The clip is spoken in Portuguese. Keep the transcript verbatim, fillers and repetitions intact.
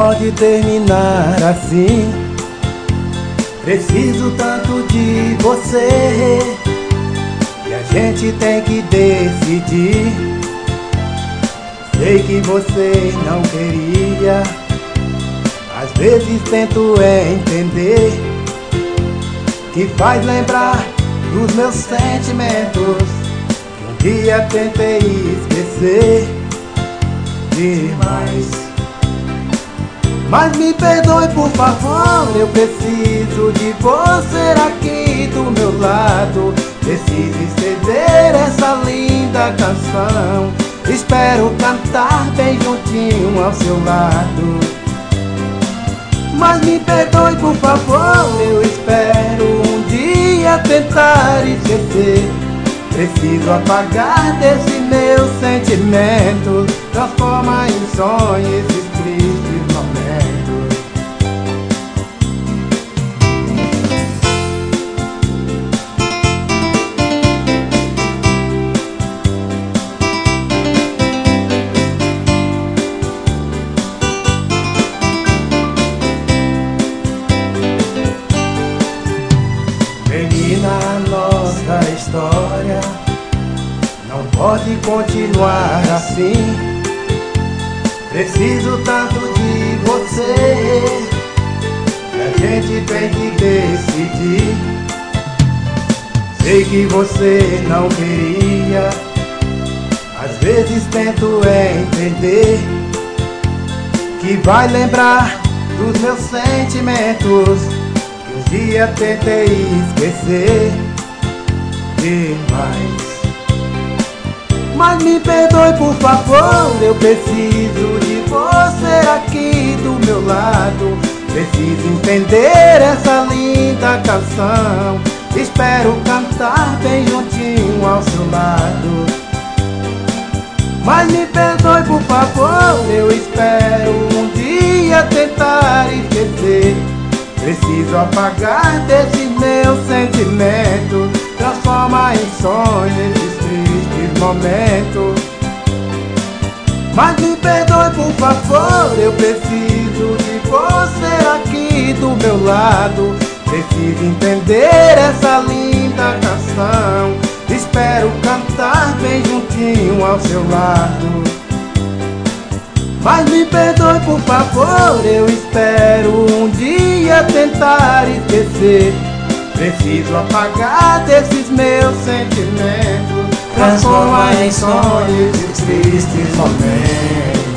pode terminar assim. Preciso tanto de você e a gente tem que decidir. Sei que você não queria, às vezes tento entender, que faz lembrar dos meus sentimentos que um dia tentei esquecer demais. Mas me perdoe, por favor, eu preciso de você aqui do meu lado. Preciso escrever essa linda canção, espero cantar bem juntinho ao seu lado. Mas me perdoe, por favor, eu espero um dia tentar esquecer. Preciso apagar desse meus sentimentos, transforma em sonhos esses tristes momentos. Termina a nossa história, não pode continuar assim. Preciso tanto de você que a gente tem que decidir. Sei que você não queria, às vezes tento entender, que vai lembrar dos meus sentimentos que um dia tentei esquecer demais. Mas me perdoe, por favor, eu preciso de você aqui do meu lado. Preciso entender essa linda canção, espero cantar bem juntinho ao seu lado. Mas me perdoe, por favor, eu espero um dia tentar esquecer. Preciso apagar desses meus sentimentos, transforma em sonhos esses tristes momentos. Mas me perdoe, por favor, eu preciso de você aqui do meu lado. Preciso entender essa linda canção, espero cantar bem juntinho ao seu lado. Mas me perdoe, por favor, eu espero um dia tentar esquecer. Preciso apagar desses meus sentimentos, transformar em sonhos de tristes momentos.